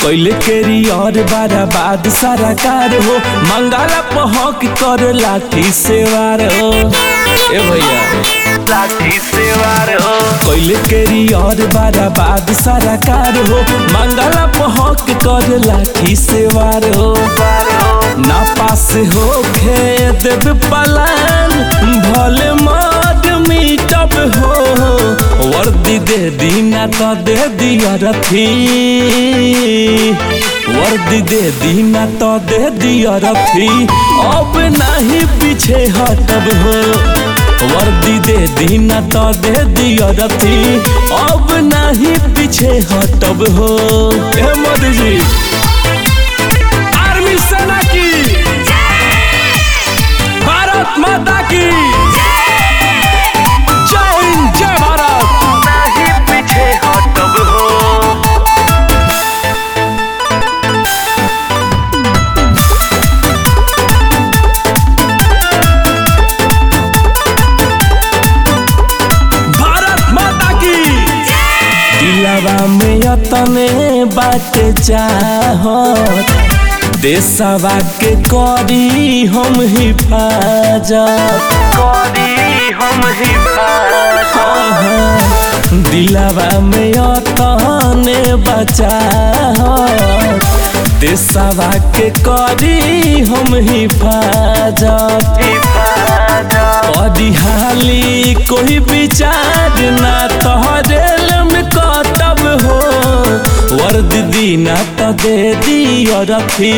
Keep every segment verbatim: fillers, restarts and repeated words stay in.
कैले केरी और बारा बाद सारा कार हो, मंगला पहक कर लाठी से वार हो। ए भैया लाठी से वार हो, कैले केरी और बारा बाद सारा कार हो, मंगला पहक कर लाठी से वार हो। ना पास हो खेद पलान भले मद मीटब हो, वर्दी दे दीना तो दे दिया रथी, वर्दी दे दीना तो दे दिया रथी, अब नहीं पीछे हटब हो। वर्दी दे दीना तो दे दिया रथी, अब नहीं पीछे हटब हो। ए मोदी जी आर्मी सेना की, भारत माता की जय हिंद जय भारत। नहीं पीछे हटब हो। भारत माता की दिलवा में यतने बात चाहत, देशवा के करी हम हिफाजत, करी हम हिफाजत। दिलवा में यतने बचाहत, देशवा के करी हम हिफाजत। करी हाली कोई विचार ना तोहरेल में कटब हो, वर्दी दीना तो दे दिया रथी,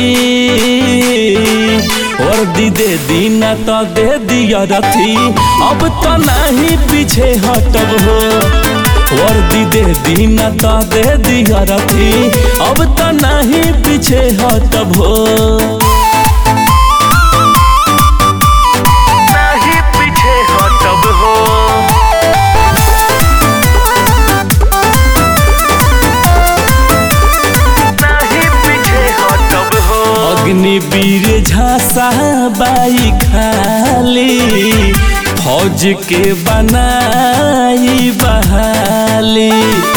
वर्दी दे दीना तो दे दिया रथी, अब तो नहीं पीछे हटब हो। वर्दी दे दीना तो दे दिया रथी, अब तो नहीं पीछे हटब हो। नहीं पीछे हटब हो। अग्निवीर झांसा बाई खाली, फौज के बनाई बहाली,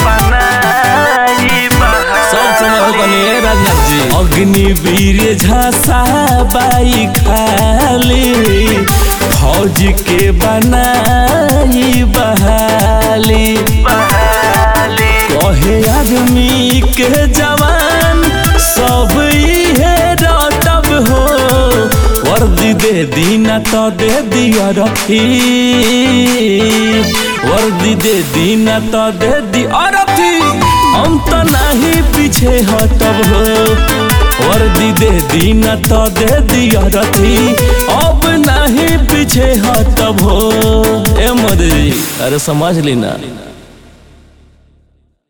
बनाई बहाली। सब समय होगा नहीं राजनाथ जी। अग्निवीर झांसा बाई खाली, फौज के बनाई बहाली, बहाली। कहे आदमी के जवान सब इहे रटब हो, वर्दी दे दीना तो दे दिया रथी, वर्दी दे दीना तो दे दिया रथी, हम तो नहीं पीछे हटब हो। वर्दी दे दीना तो दे दिया रथी, अब नहीं पीछे हटब हो। ए मोदी अरे समझ ली ना।